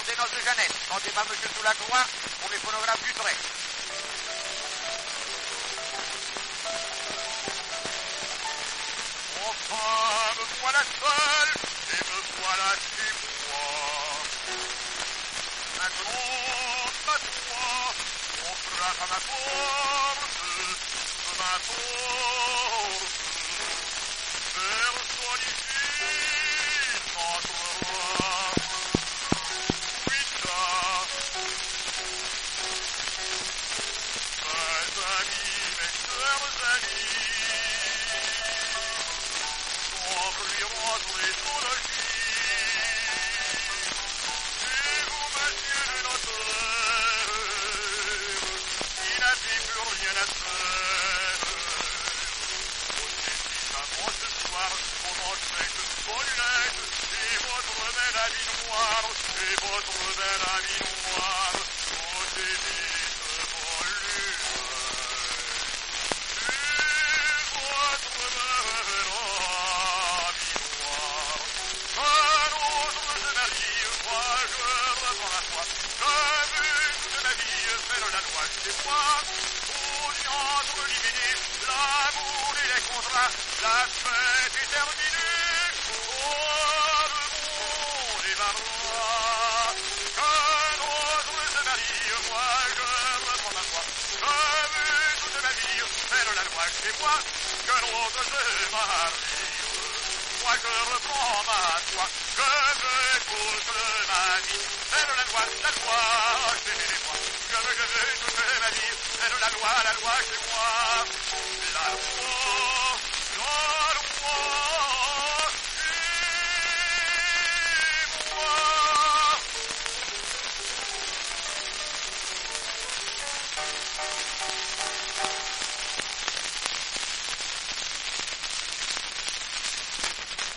des noces de Jeannette. Chantez par Monsieur Soulacroix pour les phonographes d'Utrecht. Enfin, me voilà seul, et me voilà chez moi. Maintenant, à toi, on frappe à ma porte, personne ici n'entrera. Oui, ça, mes amis, mes chers amis, s'ouvriront les zoologies. Et vous, monsieur le notaire, qui n'avez plus rien à faire, posez-y ce soir, comment cette Paulette, et votre belle habit noir, et votre belle habit noir, posez-y ce volume, et votre belle habit noir. Un autre de ma vie, moi je reprends la foi, comme toute ma vie, faire la loi chez moi, audience éliminée, l'amour et les contrats, la fête est terminée, oh le monde est barbare. Qu'un autre se marie, moi je reprends ma foi, comme toute ma vie, faire la loi chez moi, qu'un autre se marie. Moi je reprends ma foi, je veux toute ma vie, faire la loi chez moi, je veux toute ma vie, faire la loi chez moi, la loi.